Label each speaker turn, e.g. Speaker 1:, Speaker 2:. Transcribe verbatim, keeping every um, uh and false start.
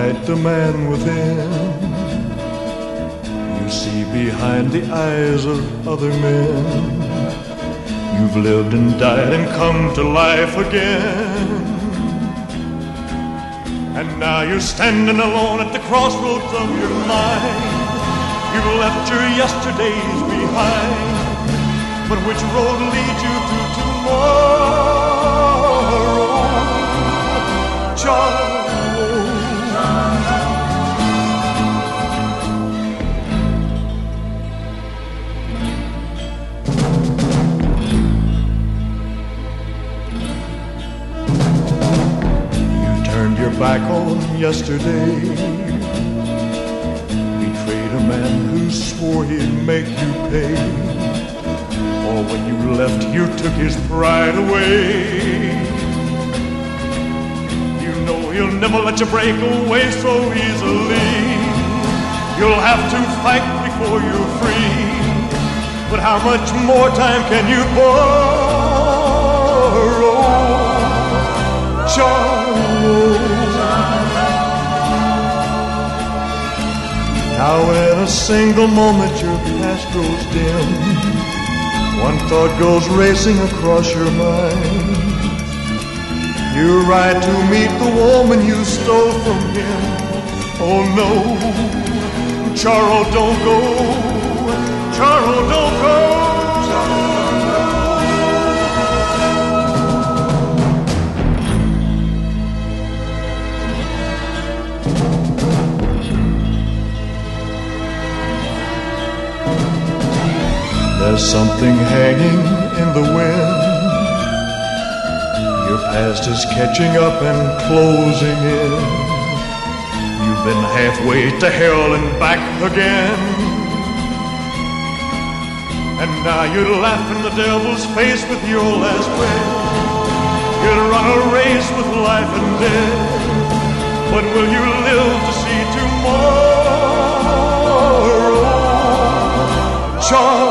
Speaker 1: fight the man within. You see behind the eyes of other men. You've lived and died and come to life again. And now you're standing alone at the crossroads of your mind. You've left your yesterdays behind. But which road leads you to tomorrow? Charles. Your back on yesterday, betrayed a man who swore he'd make you pay. For when you left, you took his pride away. You know he'll never let you break away so easily. You'll have to fight before you're free. But how much more time can you borrow, Charles? Now in a single moment your past grows dim. One thought goes racing across your mind. You ride to meet the woman you stole from him. Oh no, Charles, don't go. Charles, don't go. There's something hanging in the wind. Your past is catching up and closing in. You've been halfway to hell and back again. And now you'd laugh in the devil's face with your last breath. You'd run a race with life and death. But will you live to see tomorrow? Charles.